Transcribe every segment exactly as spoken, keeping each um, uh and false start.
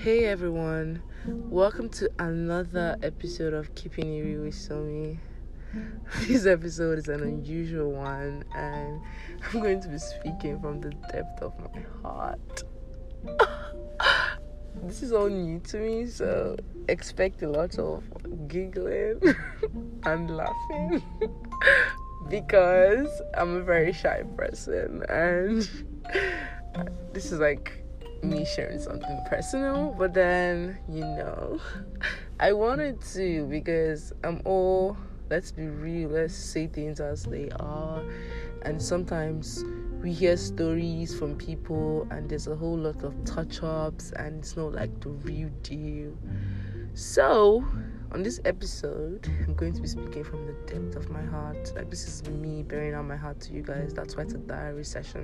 Hey everyone, welcome to another episode of Keeping It Real with Somi. This episode is an unusual one, and I'm going to be speaking from the depth of my heart. This is all new to me, so expect a lot of giggling and laughing because I'm a very shy person, and this is like me sharing something personal, but then you know I wanted to because I'm all, let's be real, let's say things as they are, and sometimes we hear stories from people and there's a whole lot of touch-ups and it's not like the real deal. So on this episode I'm going to be speaking from the depth of my heart. Like, this is me bearing out my heart to you guys. That's why it's a diary session.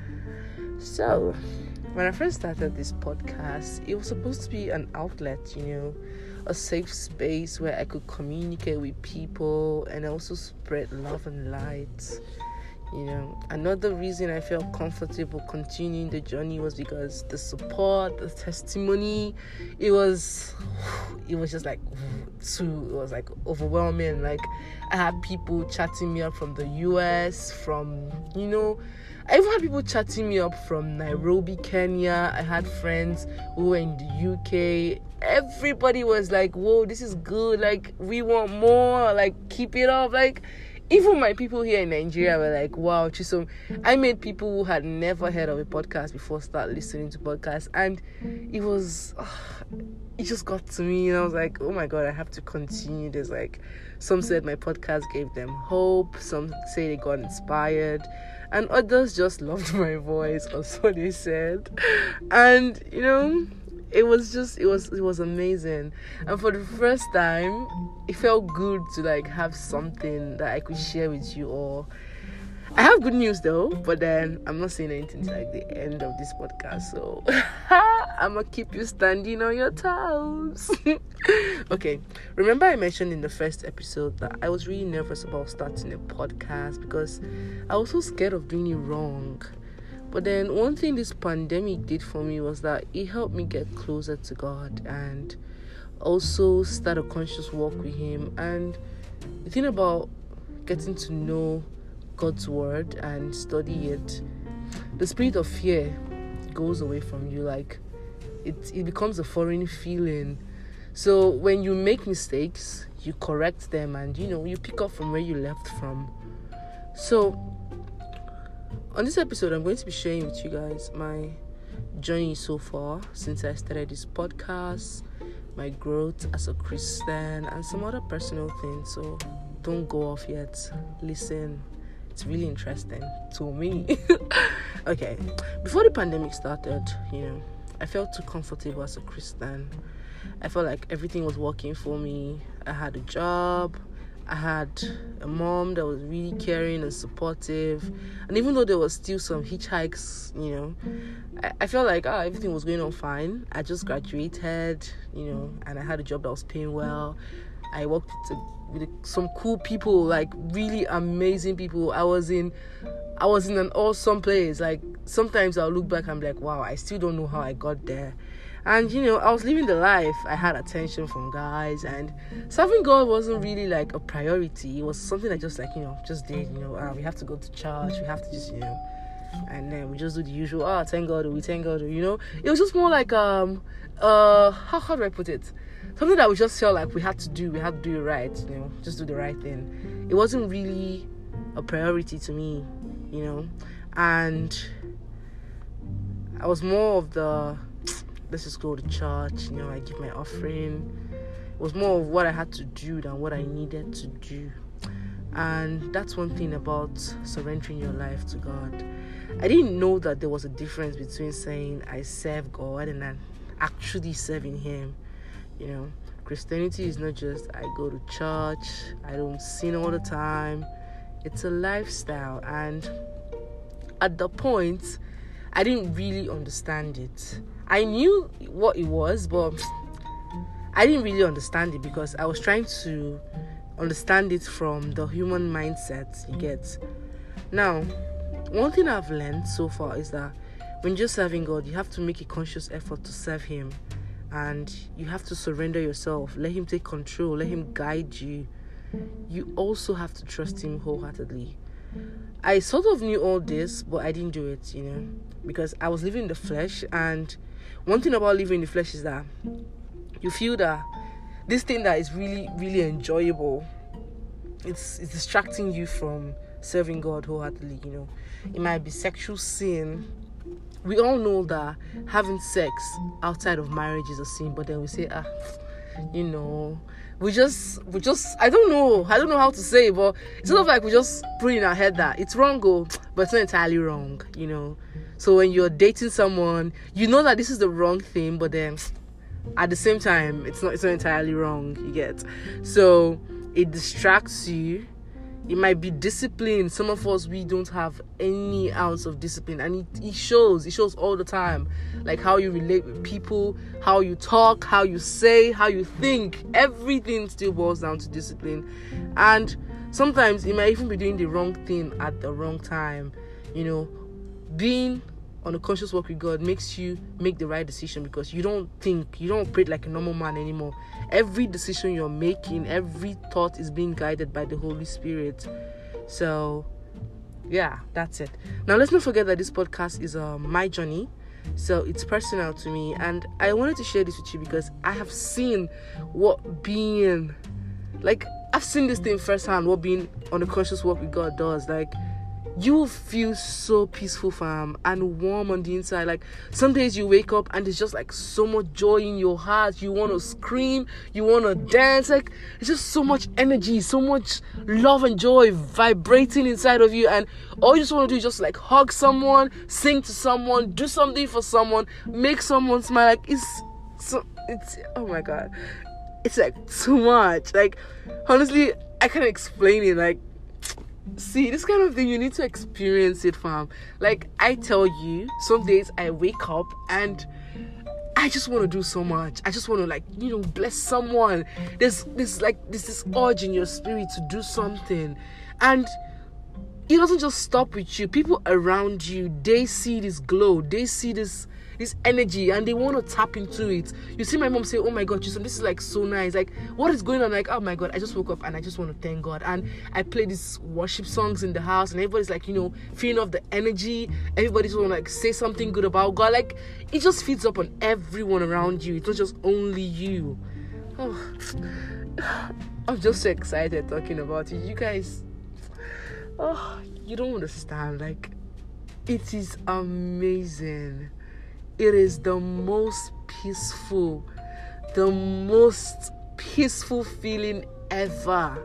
So when I first started this podcast, it was supposed to be an outlet, you know, a safe space where I could communicate with people and also spread love and light. You know, another reason I felt comfortable continuing the journey was because the support, the testimony, it was, it was just like, too, it was like overwhelming. Like, I had people chatting me up from the U S, from, you know, I even had people chatting me up from Nairobi, Kenya. I had friends who were in the U K. Everybody was like, whoa, this is good. Like, we want more. Like, keep it up. Like, even my people here in Nigeria were like, wow, Chisom. I made people who had never heard of a podcast before start listening to podcasts. And it was, uh, it just got to me. And I was like, oh my God, I have to continue this. Like, some said my podcast gave them hope. Some say they got inspired. And others just loved my voice, or so they said. And, you know, it was just, it was, it was amazing. And for the first time, it felt good to, like, have something that I could share with you all. I have good news, though, but then I'm not saying anything till, like, the end of this podcast, so I'm gonna keep you standing on your toes. Okay, remember I mentioned in the first episode that I was really nervous about starting a podcast because I was so scared of doing it wrong. But then one thing this pandemic did for me was that it helped me get closer to God and also start a conscious walk with Him. And the thing about getting to know God's word and study it, the spirit of fear goes away from you. Like, it, it becomes a foreign feeling. So when you make mistakes, you correct them and, you know, you pick up from where you left from. So on this episode, I'm going to be sharing with you guys my journey so far since I started this podcast, my growth as a Christian, and some other personal things. So don't go off yet. Listen. It's really interesting to me. Okay. Before the pandemic started, you know, I felt too comfortable as a Christian. I felt like everything was working for me. I had a job. I had a mom that was really caring and supportive. And even though there was still some hitchhikes, you know, I, I felt like, ah, everything was going on fine. I just graduated, you know, and I had a job that was paying well. I worked with, a, with a, some cool people, like really amazing people. I was in, I was in an awesome place. Like, sometimes I'll look back and be like, wow, I still don't know how I got there. And, you know, I was living the life. I had attention from guys, and serving God wasn't really like a priority. It was something I just like, you know, just did, you know, uh, we have to go to church. We have to just, you know, and then we just do the usual, ah, oh, thank God, we thank God, you know. It was just more like, um, uh, how, how do I put it? Something that we just felt like we had to do. We had to do it right, you know, just do the right thing. It wasn't really a priority to me, you know. And I was more of the, let's just go to church, you know, I give my offering. It was more of what I had to do than what I needed to do. And that's one thing about surrendering your life to God. I didn't know that there was a difference between saying I serve God and then actually serving Him. You know, Christianity is not just I go to church, I don't sin all the time. It's a lifestyle. And at the point, I didn't really understand it. I knew what it was, but I didn't really understand it because I was trying to understand it from the human mindset you get. Now, one thing I've learned so far is that when you're serving God, you have to make a conscious effort to serve Him. and you have to surrender yourself. Let him take control. Let him guide you. You also have to trust him wholeheartedly. I sort of knew all this, but I didn't do it, you know, because I was living in the flesh. And one thing about living in the flesh is that you feel that this thing that is really, really enjoyable, it's it's distracting you from serving God wholeheartedly, you know. It might be sexual sin. We all know that having sex outside of marriage is a sin, but then we say, ah, you know, we just, we just, I don't know, I don't know how to say it, but it's sort of like we just put in our head that it's wrong, oh, but it's not entirely wrong, you know. So when you're dating someone, you know that this is the wrong thing, but then at the same time, it's not, it's not entirely wrong, you get. So it distracts you. It might be discipline. Some of us, we don't have any ounce of discipline, and it, it shows. It shows all the time, like how you relate with people, how you talk, how you say, how you think. Everything still boils down to discipline. And sometimes you might even be doing the wrong thing at the wrong time. You know, being on a conscious walk with God makes you make the right decision, because you don't think, you don't operate like a normal man anymore. Every decision you're making, every thought is being guided by the Holy Spirit. So yeah, that's it. Now let's not forget that this podcast is uh, my journey, so it's personal to me, and I wanted to share this with you because I have seen what being like I've seen this thing firsthand, what being on a conscious walk with God does. Like, you will feel so peaceful, fam, and warm on the inside. Like, some days you wake up and there's just like so much joy in your heart. You want to scream, you want to dance. Like, it's just so much energy, so much love and joy vibrating inside of you, and all you just want to do is just like hug someone, sing to someone, do something for someone, make someone smile. Like, it's so, it's, oh my God, it's like too much. Like, honestly, I can't explain it. Like, see, this kind of thing, you need to experience it, fam. Like, I tell you, some days I wake up and I just want to do so much. I just want to, like, you know, bless someone. There's this, like, there's this urge in your spirit to do something. And it doesn't just stop with you. People around you, they see this glow. They see this this energy, and they want to tap into it. You see my mom say, oh my God, Chisom, this is like so nice. Like, what is going on? Like, oh my God, I just woke up and I just want to thank God. And I play these worship songs in the house, and everybody's like, you know, feeding off the energy. Everybody's want to like say something good about God. Like, it just feeds up on everyone around you. It's not just only you. Oh, I'm just so excited talking about it. You guys, oh, you don't understand. Like, it is amazing. It is the most peaceful, the most peaceful feeling ever.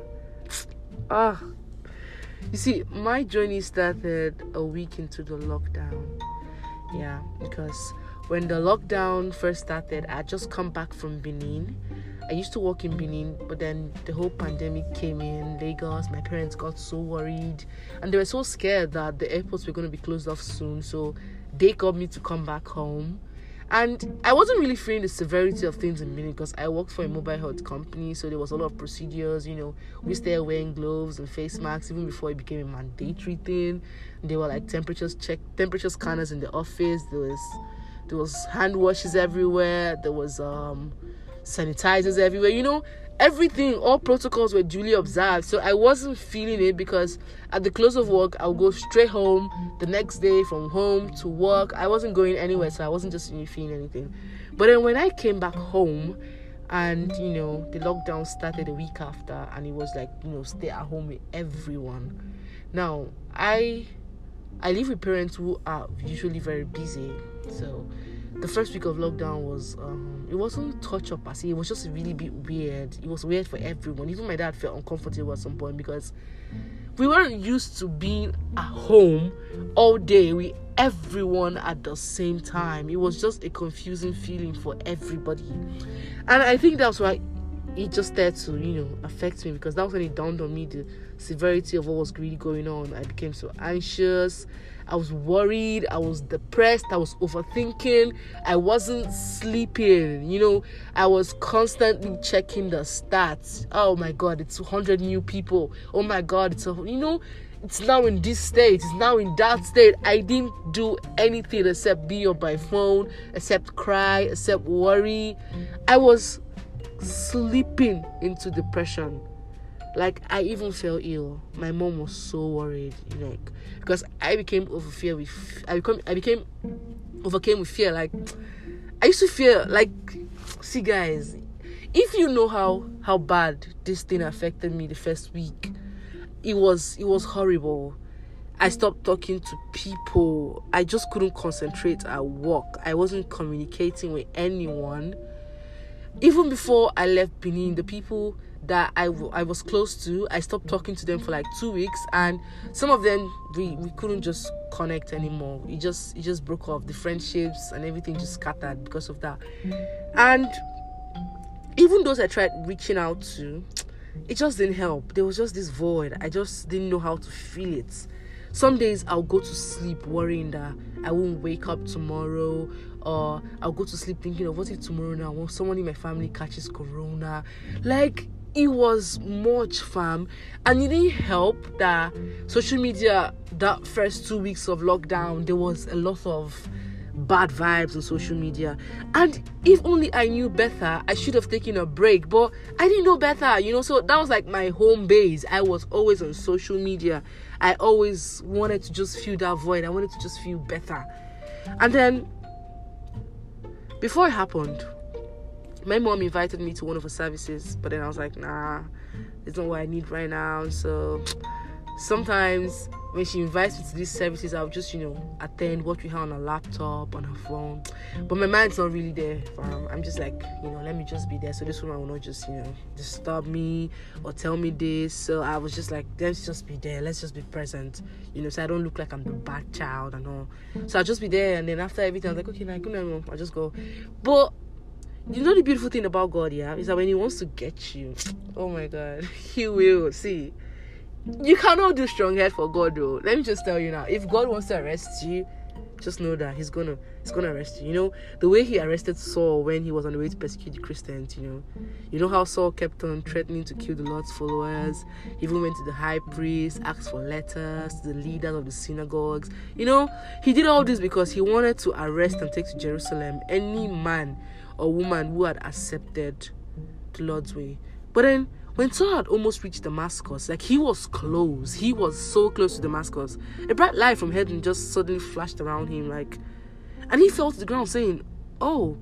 Ah, you see, my journey started a week into the lockdown. Yeah, because when the lockdown first started, I had just come back from Benin. I used to work in Benin, but then the whole pandemic came in Lagos. My parents got so worried, and they were so scared that the airports were going to be closed off soon. So they got me to come back home. And I wasn't really feeling the severity of things in Benin, because I worked for a mobile health company, so there was a lot of procedures. You know, we started wearing gloves and face masks even before it became a mandatory thing. And there were like temperatures check temperature scanners in the office. There was there was hand washes everywhere. There was um sanitizers everywhere. You know, everything, all protocols were duly observed. So I wasn't feeling it, because at the close of work, I'll go straight home the next day, from home to work. I wasn't going anywhere, so I wasn't just really feeling anything. But then when I came back home, and you know, the lockdown started a week after, and it was like, you know, stay at home with everyone. Now, I I live with parents who are usually very busy, so the first week of lockdown was, um, it wasn't touch up, I see. It was just a really bit weird. It was weird for everyone. Even my dad felt uncomfortable at some point, because we weren't used to being at home all day with everyone at the same time. It was just a confusing feeling for everybody. And I think that's why it just started to, you know, affect me, because that was when it dawned on me the severity of what was really going on. I became so anxious. I was worried. I was depressed. I was overthinking. I wasn't sleeping. You know, I was constantly checking the stats. Oh my God, it's two hundred new people. Oh my God, it's a, you know, it's now in this state, it's now in that state. I didn't do anything except be on my phone, except cry, except worry. I was slipping into depression. Like, I even fell ill. My mom was so worried, you know, like, because I became over fear with I become I became overcame with fear. Like, I used to fear, like, see guys, if you know how how bad this thing affected me the first week, it was it was horrible. I stopped talking to people. I just couldn't concentrate at work. I wasn't communicating with anyone. Even before I left Benin, the people that I, w- I was close to, I stopped talking to them for like two weeks, and some of them we, we couldn't just connect anymore. It just it just broke off. The friendships and everything just scattered because of that. And even those I tried reaching out to, it just didn't help. There was just this void. I just didn't know how to feel it. Some days I'll go to sleep worrying that I won't wake up tomorrow, or I'll go to sleep thinking of what if tomorrow now someone in my family catches corona. Like, it was much, fam. And it didn't help that social media, that first two weeks of lockdown, there was a lot of bad vibes on social media. And if only I knew better, I should have taken a break. But I didn't know better, you know. So that was like my home base. I was always on social media. I always wanted to just feel that void. I wanted to just feel better. And then, before it happened, my mom invited me to one of her services, but then I was like, nah, it's not what I need right now. So sometimes when she invites me to these services, I'll just, you know, attend, watch with her on her laptop, on her phone. But my mind's not really there. Um, I'm just like, you know, let me just be there, so this woman will not just, you know, disturb me or tell me this. So I was just like, let's just be there. Let's just be present, you know, so I don't look like I'm the bad child and all. So I'll just be there, and then after everything, I was like, okay, now, good night, mom. I'll just go. But you know the beautiful thing about God, yeah, is that when he wants to get you, oh my God, he will. See, you cannot do strong head for God, though. Let me just tell you now, if God wants to arrest you, just know that he's gonna he's gonna arrest you. You know, the way he arrested Saul when he was on the way to persecute the Christians, you know. You know how Saul kept on threatening to kill the Lord's followers. He even went to the high priest, asked for letters to the leaders of the synagogues. You know, he did all this because he wanted to arrest and take to Jerusalem any man or woman who had accepted the Lord's way. But then, when Saul had almost reached Damascus, like, he was close, he was so close to Damascus, a bright light from heaven just suddenly flashed around him, like, and he fell to the ground saying, oh,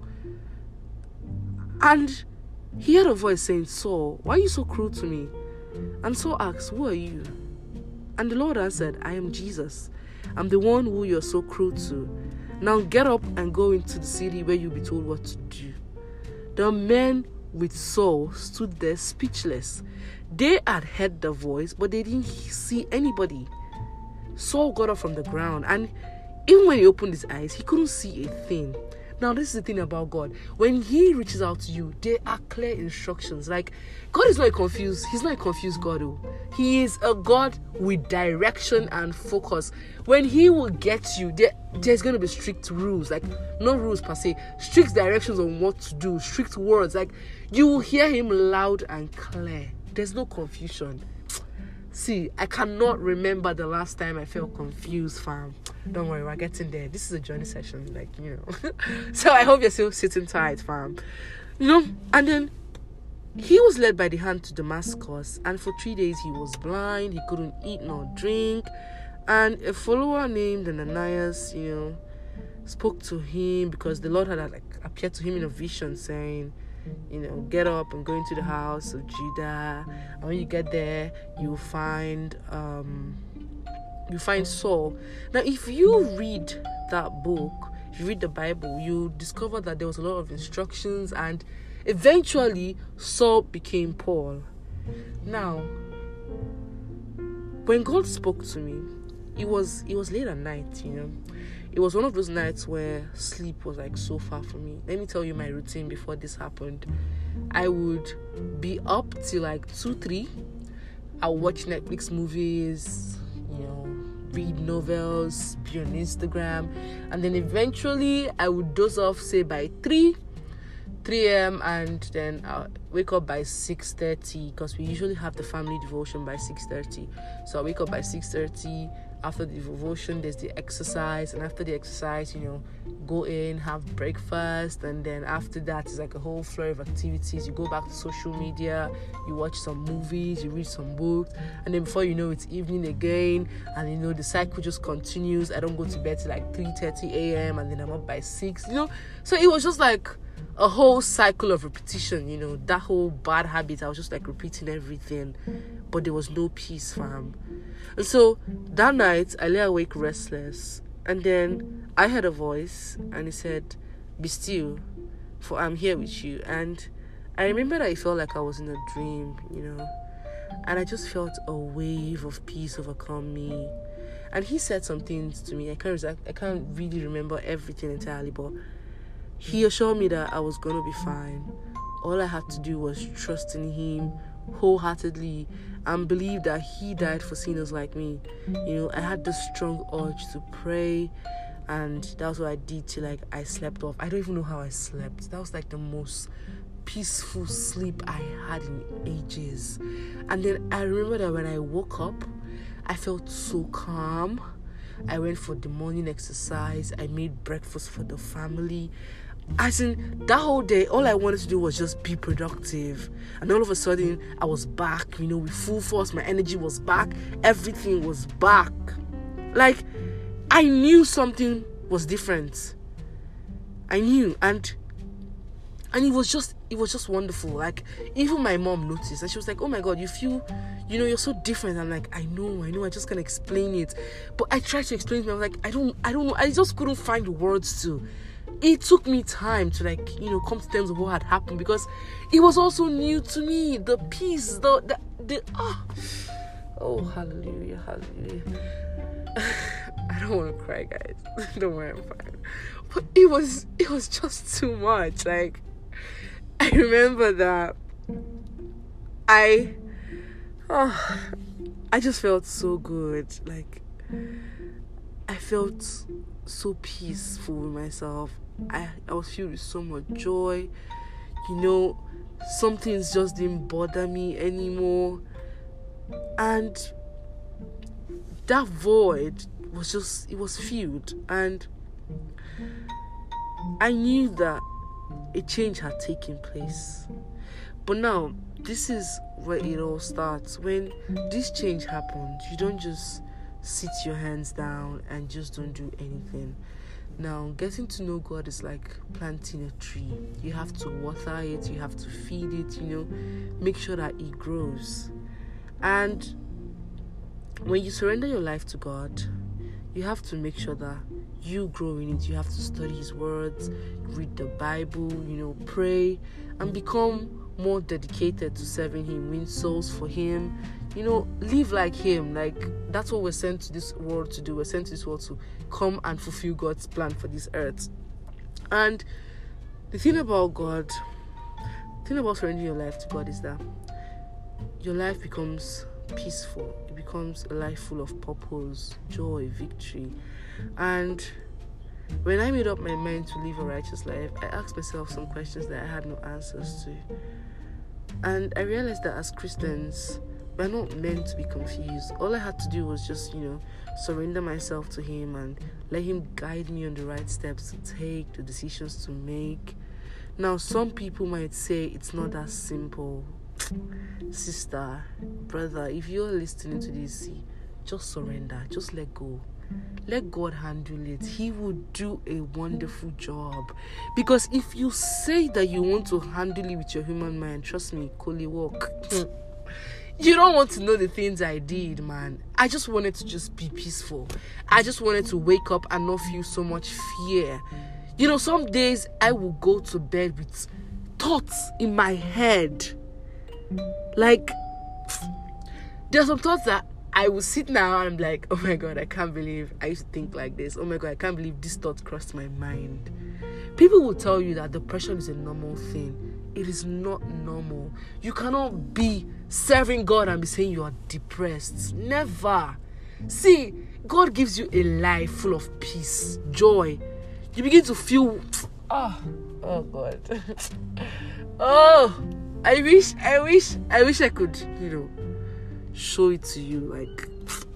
and he heard a voice saying, Saul, why are you so cruel to me? And Saul asked, who are you? And the Lord answered, I am Jesus. I'm the one who you're so cruel to. Now get up and go into the city where you'll be told what to do. The men with Saul stood there speechless. They had heard the voice, but they didn't see anybody. Saul got up from the ground, and even when he opened his eyes, he couldn't see a thing. Now, this is the thing about God. When he reaches out to you, there are clear instructions. Like, God is not confused. He's not a confused God. Oh. He is a God with direction and focus. When he will get you, there, there's going to be strict rules. Like, not rules per se. Strict directions on what to do. Strict words. Like, you will hear him loud and clear. There's no confusion. See, I cannot remember the last time I felt confused, fam. Don't worry, we're getting there. This is a journey session, like, you know. So I hope you're still sitting tight, fam. You know, and then he was led by the hand to Damascus, and for three days he was blind. He couldn't eat nor drink. And a follower named Ananias, you know, spoke to him because the Lord had like appeared to him in a vision saying, you know, get up and go into the house of Judah, and when you get there, you'll find um you find Saul. Now, if you read that book, if you read the Bible, you discover that there was a lot of instructions, and eventually Saul became Paul. Now, when God spoke to me, it was it was late at night, you know. It was one of those nights where sleep was like so far from me. Let me tell you my routine before this happened. I would be up till like two, three. I would watch Netflix movies, you know, read novels, be on Instagram, and then eventually I would doze off, say by three, three a.m. and then I'll wake up by six thirty because we usually have the family devotion by six thirty. So I wake up by six thirty. After the devotion, there's the exercise, and after the exercise, you know, go in, have breakfast, and then after that, it's like a whole flurry of activities. You go back to social media, you watch some movies, you read some books, and then before you know, it's evening again, and you know, the cycle just continues. I don't go to bed till like three thirty a.m., and then I'm up by six, you know. So it was just like a whole cycle of repetition, you know, that whole bad habit. I was just like repeating everything, but there was no peace, fam. And so that night I lay awake restless, and then I heard a voice, and it said, "Be still, for I'm here with you." And I remember that I felt like I was in a dream, you know, and I just felt a wave of peace overcome me. And he said some things to me. I can't I can't really remember everything entirely, but he assured me that I was going to be fine. All I had to do was trust in him wholeheartedly and believe that he died for sinners like me. You know, I had this strong urge to pray, and that was what I did till like I slept off. I don't even know how I slept. That was like the most peaceful sleep I had in ages. And then I remember that when I woke up, I felt so calm. I went for the morning exercise. I made breakfast for the family. As in, that whole day, all I wanted to do was just be productive. And all of a sudden, I was back, you know, with full force. My energy was back. Everything was back. Like, I knew something was different. I knew. And and it was just, it was just wonderful. Like, even my mom noticed. And she was like, "Oh my God, you feel, you know, you're so different." I'm like, I know, I know. I just can't explain it. But I tried to explain it. I was like, I don't, I don't know. I just couldn't find the words to. It took me time to, like, you know, come to terms with what had happened, because it was also new to me. The peace, the, the, the oh, oh, hallelujah, hallelujah. I don't want to cry, guys. Don't worry, I'm fine. But it was, it was just too much. Like, I remember that I, oh, I just felt so good. Like, I felt so peaceful with myself. I, I was filled with so much joy. You know, some things just didn't bother me anymore. And that void was just, it was filled. And I knew that a change had taken place. But now, this is where it all starts. When this change happens, you don't just sit your hands down and just don't do anything. Now, getting to know God is like planting a tree. You have to water it, you have to feed it, you know, make sure that it grows. And when you surrender your life to God, you have to make sure that you grow in it. You have to study His words, read the Bible, you know, pray, and become more dedicated to serving Him, win souls for Him, you know, live like Him. Like, that's what we're sent to this world to do. We're sent to this world to come and fulfill God's plan for this earth. And the thing about God, the thing about surrendering your life to God is that your life becomes peaceful. It becomes a life full of purpose, joy, victory. And when I made up my mind to live a righteous life, I asked myself some questions that I had no answers to. And I realized that as Christians, we're not meant to be confused. All I had to do was just, you know, surrender myself to Him and let Him guide me on the right steps to take, the decisions to make. Now, some people might say it's not that simple. Sister, brother, if you're listening to this, just surrender. Just let go. Let God handle it. He will do a wonderful job. Because if you say that you want to handle it with your human mind, trust me, Koli walk. You don't want to know the things I did, man. I just wanted to just be peaceful. I just wanted to wake up and not feel so much fear. You know, some days I will go to bed with thoughts in my head. Like, there are some thoughts that I will sit now and I'm like, oh my God, I can't believe I used to think like this. Oh my God, I can't believe this thought crossed my mind. People will tell you that depression is a normal thing. It is not normal. You cannot be serving God and be saying you are depressed. Never. See, God gives you a life full of peace, joy. You begin to feel Oh, oh God. Oh, I wish, I wish, I wish I could, you know, show it to you. Like,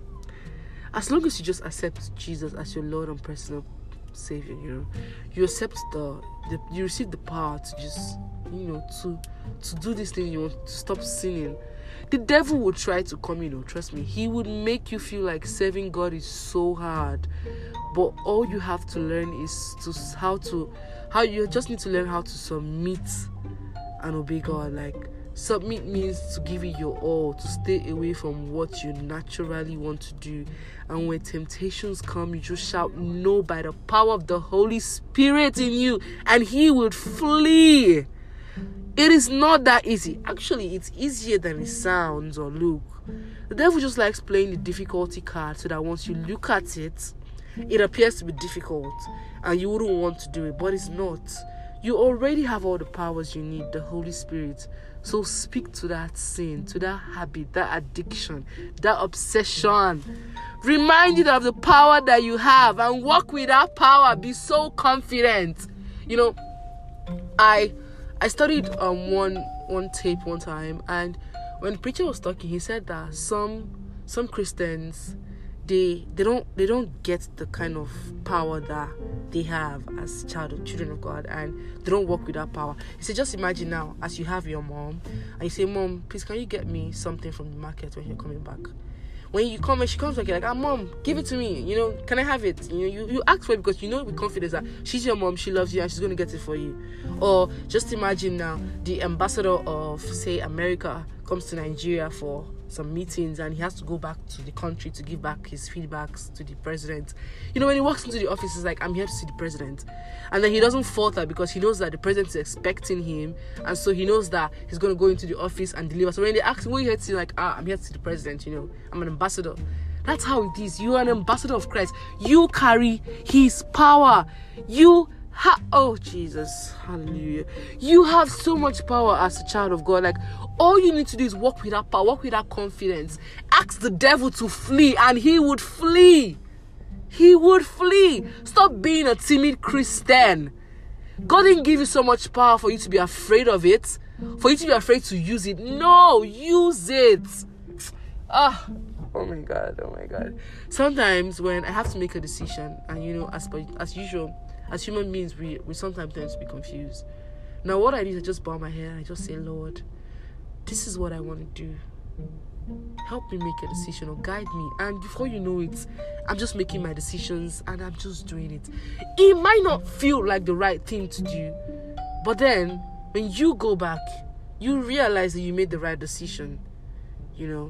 as long as you just accept Jesus as your Lord and personal Savior, you know, you accept the, the you receive the power to just, you know, to to do this thing you want, to stop sinning. The devil will try to come, you know, trust me. He would make you feel like serving God is so hard. But all you have to learn is to how to, how you just need to learn how to submit and obey God. Like, submit means to give it your all, to stay away from what you naturally want to do. And when temptations come, you just shout no by the power of the Holy Spirit in you, and He will flee. It is not that easy. Actually, it's easier than it sounds or look. The devil just likes playing the difficulty card so that once you look at it, it appears to be difficult and you wouldn't want to do it, but it's not. You already have all the powers you need, the Holy Spirit. So speak to that sin, to that habit, that addiction, that obsession. Remind it of the power that you have and walk with that power. Be so confident. You know, I I studied um one one tape one time, and when the preacher was talking, he said that some some Christians they they don't they don't get the kind of power that they have as child of children of God, and they don't work with that power. He said, just imagine now, as you have your mom, and you say, Mom, please can you get me something from the market when you're coming back? When you come and she comes back, you're like, ah, Mom, give it to me. You know, can I have it? You know, you, you ask for it because you know with confidence that she's your mom, she loves you, and she's going to get it for you. Or just imagine now, the ambassador of, say, America comes to Nigeria for some meetings, and he has to go back to the country to give back his feedbacks to the president. You know, when he walks into the office, he's like, I'm here to see the president. And then he doesn't falter because he knows that the president is expecting him, and so he knows that he's going to go into the office and deliver. So when they ask him, what are you here to see? Like, ah, I'm here to see the president, you know, I'm an ambassador. That's how it is. You are an ambassador of Christ. You carry his power. You Ha- oh Jesus, hallelujah. You have so much power as a child of God. Like, all you need to do is walk with that power, walk with that confidence. Ask the devil to flee, and he would flee. He would flee. Stop being a timid Christian. God didn't give you so much power for you to be afraid of it, for you to be afraid to use it. No, use it. Ah, oh my God, oh my God. Sometimes when I have to make a decision, and you know, as per, as usual, as human beings, we, we sometimes tend to be confused. Now, what I do is I just bow my head and I just say, Lord, this is what I want to do. Help me make a decision or guide me. And before you know it, I'm just making my decisions and I'm just doing it. It might not feel like the right thing to do, but then when you go back, you realize that you made the right decision. You know,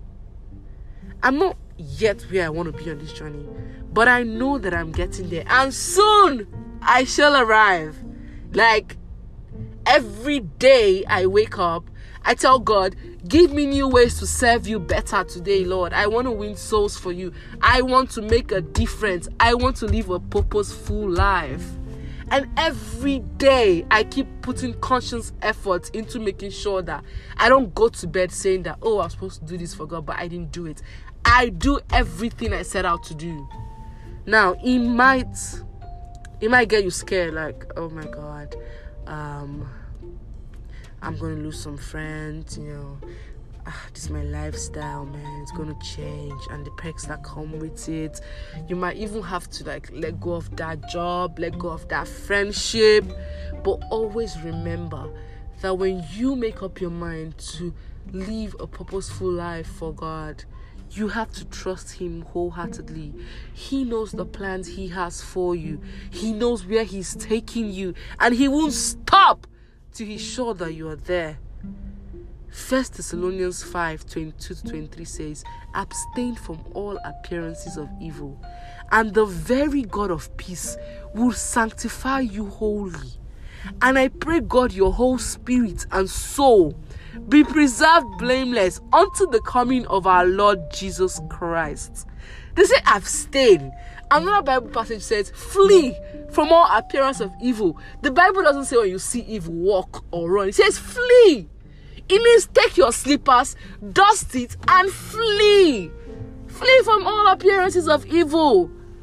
I'm not yet where I want to be on this journey, but I know that I'm getting there, and soon I shall arrive. Like, every day I wake up, I tell God, give me new ways to serve you better today, Lord. I want to win souls for you. I want to make a difference. I want to live a purposeful life. And every day I keep putting conscious effort into making sure that I don't go to bed saying that, oh, I was supposed to do this for God, but I didn't do it. I do everything I set out to do. Now, it might, it might get you scared, like, oh my God, um, I'm going to lose some friends, you know, ah, this is my lifestyle, man, it's going to change, and the perks that come with it. You might even have to, like, let go of that job, let go of that friendship, but always remember that when you make up your mind to live a purposeful life for God, you have to trust Him wholeheartedly. He knows the plans He has for you. He knows where He's taking you, and He won't stop till He's sure that you are there. First Thessalonians five, twenty-two to twenty-three says, abstain from all appearances of evil, and the very God of peace will sanctify you wholly. And I pray, God, your whole spirit and soul be preserved blameless unto the coming of our Lord Jesus Christ. They say abstain. Another Bible passage says flee from all appearance of evil. The Bible doesn't say when you see evil, walk or run. It says flee. It means take your slippers, dust it, and flee. Flee from all appearances of evil.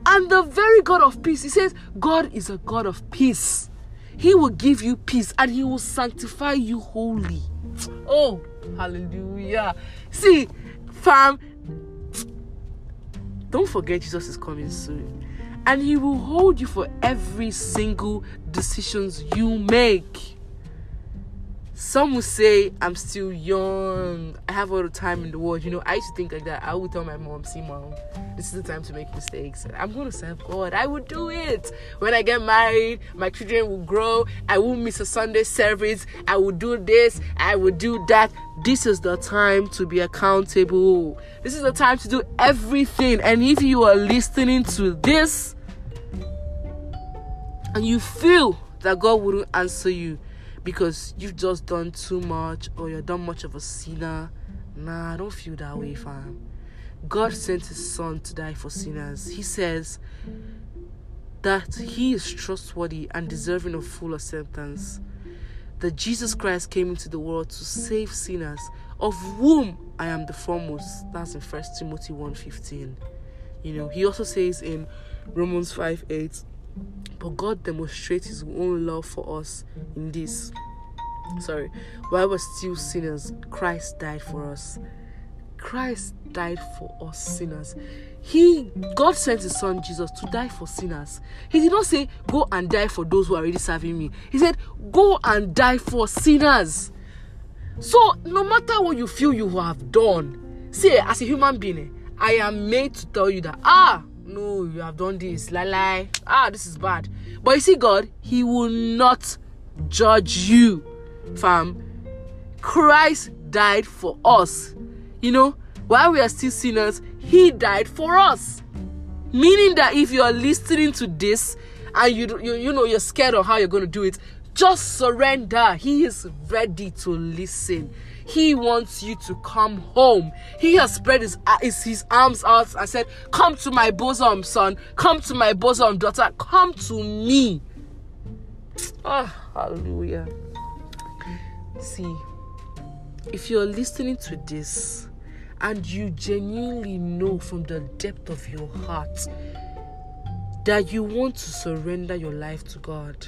And the very God of peace, he says, God is a God of peace. He will give you peace and he will sanctify you wholly. Oh, hallelujah. See, fam, don't forget Jesus is coming soon. And he will hold you for every single decisions you make. Some will say, I'm still young, I have all the time in the world. You know, I used to think like that. I would tell my mom, see mom, this is the time to make mistakes. I'm going to serve God. I will do it. When I get married, my children will grow. I won't miss a Sunday service. I will do this. I will do that. This is the time to be accountable. This is the time to do everything. And if you are listening to this and you feel that God wouldn't answer you, because you've just done too much or you're done much of a sinner, nah, I don't feel that way, fam. God sent his son to die for sinners. He says that he is trustworthy and deserving of full acceptance. That Jesus Christ came into the world to save sinners, of whom I am the foremost. That's in First Timothy one fifteen. You know, he also says in Romans five eight, but God demonstrates his own love for us in this. Sorry. While we're still sinners, Christ died for us. Christ died for us sinners. He, God sent his son Jesus to die for sinners. He did not say, go and die for those who are already serving me. He said, go and die for sinners. So, no matter what you feel you have done, see, as a human being, I am made to tell you that, ah, no, you have done this, lie, lie. Ah, this is bad. But you see, God, he will not judge you, fam. Christ died for us. You know, while we are still sinners, he died for us. Meaning that if you are listening to this and you, you, you know, you're scared of how you're going to do it, just surrender. He is ready to listen. He wants you to come home. He has spread his, his, his arms out and said, come to my bosom, son. Come to my bosom, daughter. Come to me. Ah, hallelujah. See, if you're listening to this and you genuinely know from the depth of your heart that you want to surrender your life to God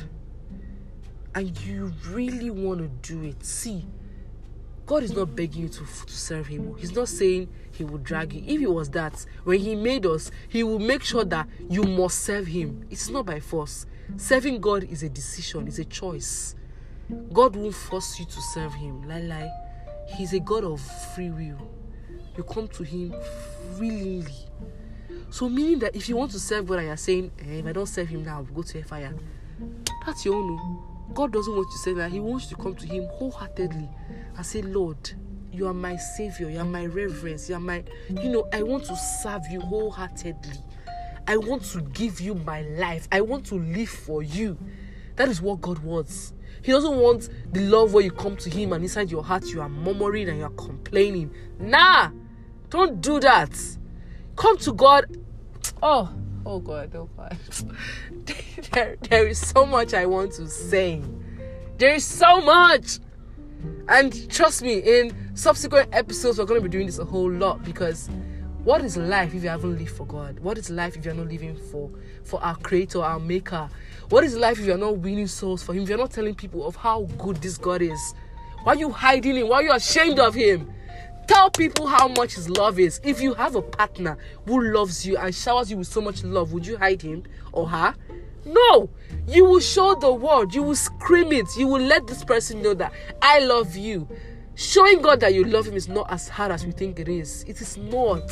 and you really want to do it, see, God is not begging you to, to serve him. He's not saying he will drag you. If it was that, when he made us, he will make sure that you must serve him. It's not by force. Serving God is a decision, it's a choice. God won't force you to serve him. Lie, lie. He's a God of free will. You come to him willingly. So meaning that if you want to serve God and you're saying, eh, if I don't serve him now, I'll go to a fire. That's your own. God doesn't want you to say that. He wants you to come to him wholeheartedly and say, Lord, you are my savior, you are my reverence, you are my, you know, I want to serve you wholeheartedly. I want to give you my life. I want to live for you. That is what God wants. He doesn't want the love where you come to him and inside your heart you are murmuring and you are complaining. Nah, don't do that. Come to God. Oh, oh God, oh God. there, there is so much I want to say. There is so much. And trust me, in subsequent episodes, we're going to be doing this a whole lot, because what is life if you haven't lived for God? What is life if you're not living for, for our Creator, our Maker? What is life if you're not winning souls for him? If you're not telling people of how good this God is? Why are you hiding him? Why are you ashamed of him? Tell people how much his love is. If you have a partner who loves you and showers you with so much love, would you hide him or her? No. You will show the world. You will scream it. You will let this person know that I love you. Showing God that you love him is not as hard as we think it is. It is not.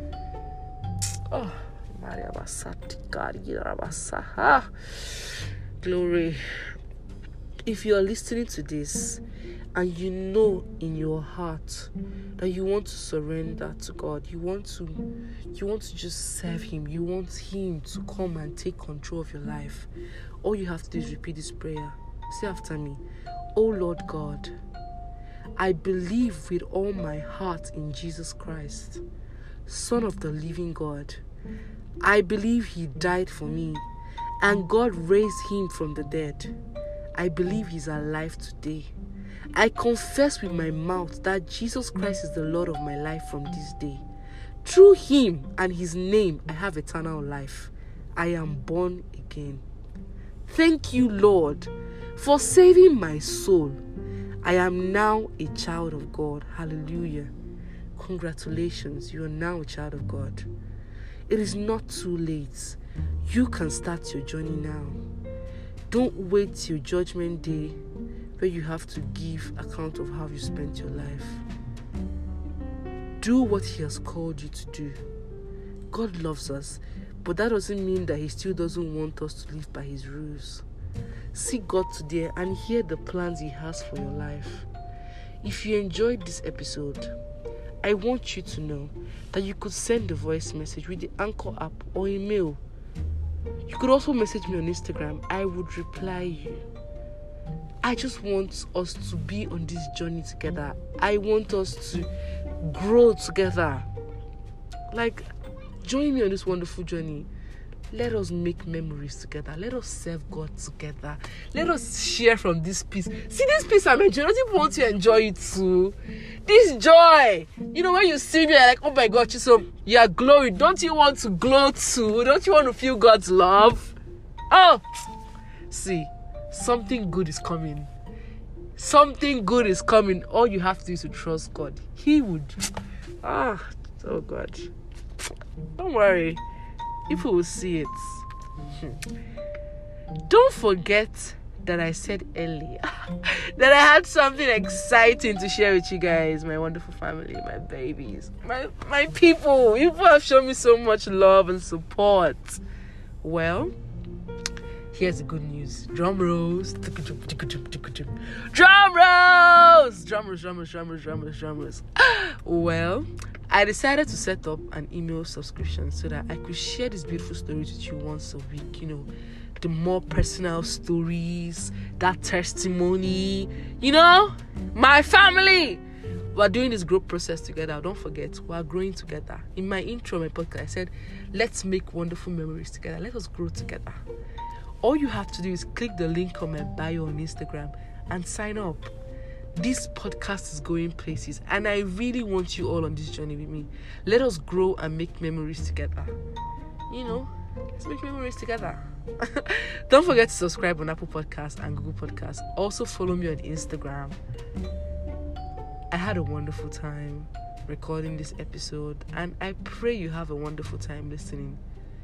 Oh, glory. If you are listening to this and you know in your heart that you want to surrender to God, you want to you want to just serve him, you want him to come and take control of your life, all you have to do is repeat this prayer. Say after me. Oh Lord God, I believe with all my heart in Jesus Christ, Son of the living God. I believe he died for me and God raised him from the dead. I believe he's alive today. I confess with my mouth that Jesus Christ is the Lord of my life from this day. Through him and his name, I have eternal life. I am born again. Thank you, Lord, for saving my soul. I am now a child of God. Hallelujah. Congratulations, you are now a child of God. It is not too late. You can start your journey now. Don't wait till judgment day where you have to give account of how you spent your life. Do what He has called you to do. God loves us, but that doesn't mean that He still doesn't want us to live by His rules. Seek God today and hear the plans He has for your life. If you enjoyed this episode, I want you to know that you could send a voice message with the Anchor app or email. You could also message me on Instagram. I would reply you. I just want us to be on this journey together. I want us to grow together. Like, join me on this wonderful journey. Let us make memories together. Let us serve God together. Let us share from this peace. See, this peace I'm enjoying. I don't even want to enjoy it too. This joy. You know, when you see me, you're like, oh my God, Chisom, you are glowing. Don't you want to glow too? Don't you want to feel God's love? Oh, see, something good is coming. Something good is coming. All you have to do is to trust God. He would. Ah, oh God. Don't worry. People will see it. Don't forget that I said earlier that I had something exciting to share with you guys, my wonderful family, my babies, my my people. People have shown me so much love and support. Well, here's the good news. Drum rolls. Drum rolls. Drum rolls, drum rolls, drum rolls, drum rolls, drum rolls. Well, I decided to set up an email subscription so that I could share these beautiful stories with you once a week. You know, the more personal stories, that testimony, you know, my family. We're doing this growth process together. Don't forget, we're growing together. In my intro, my podcast, I said, let's make wonderful memories together. Let us grow together. All you have to do is click the link on my bio on Instagram and sign up. This podcast is going places, and I really want you all on this journey with me. Let us grow and make memories together. You know, let's make memories together. Don't forget to subscribe on Apple Podcasts and Google Podcasts. Also follow me on Instagram. I had a wonderful time recording this episode, and I pray you have a wonderful time listening.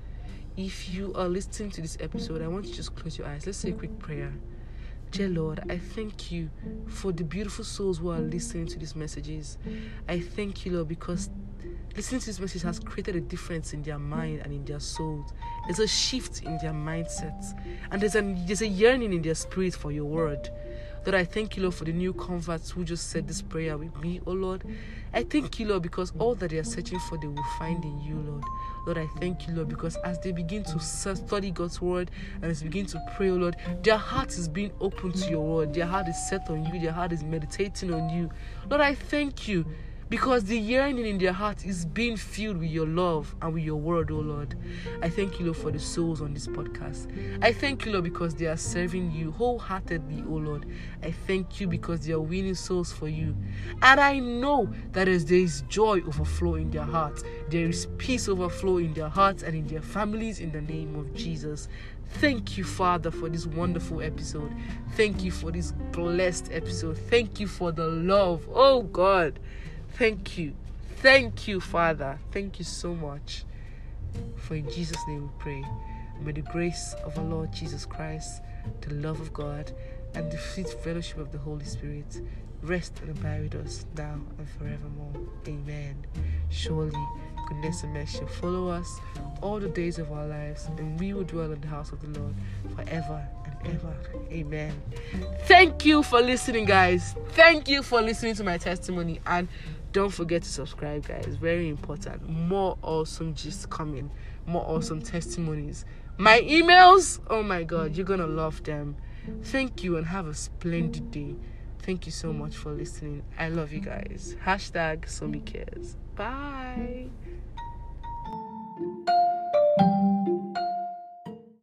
If you are listening to this episode, I want you to just close your eyes. Let's say a quick prayer. Dear Lord, I thank you for the beautiful souls who are listening to these messages. I thank you, Lord, because listening to this message has created a difference in their mind and in their souls. There's a shift in their mindsets, and there's a, there's a yearning in their spirit for your word. Lord, I thank you, Lord, for the new converts who just said this prayer with me, oh Lord. I thank you, Lord, because all that they are searching for, they will find in you, Lord. Lord, I thank you, Lord, because as they begin to study God's word and as they begin to pray, oh Lord, their heart is being open to your word. Their heart is set on you. Their heart is meditating on you. Lord, I thank you because the yearning in their heart is being filled with your love and with your word, oh Lord. I thank you, Lord, for the souls on this podcast. I thank you, Lord, because they are serving you wholeheartedly, oh Lord. I thank you because they are winning souls for you. And I know that as there is joy overflow in their hearts, there is peace overflow in their hearts and in their families in the name of Jesus. Thank you, Father, for this wonderful episode. Thank you for this blessed episode. Thank you for the love. Oh God. Thank you. Thank you, Father. Thank you so much. For in Jesus' name we pray. May the grace of our Lord Jesus Christ, the love of God, and the sweet fellowship of the Holy Spirit rest and abide with us now and forevermore. Amen. Surely, goodness and mercy shall follow us all the days of our lives, and we will dwell in the house of the Lord forever and ever. Amen. Thank you for listening, guys. Thank you for listening to my testimony, and don't forget to subscribe, guys. Very important. More awesome gist coming. More awesome testimonies. My emails, oh my God, you're gonna love them. Thank you and have a splendid day. Thank you so much for listening. I love you guys. Hashtag Somi Cares. Bye.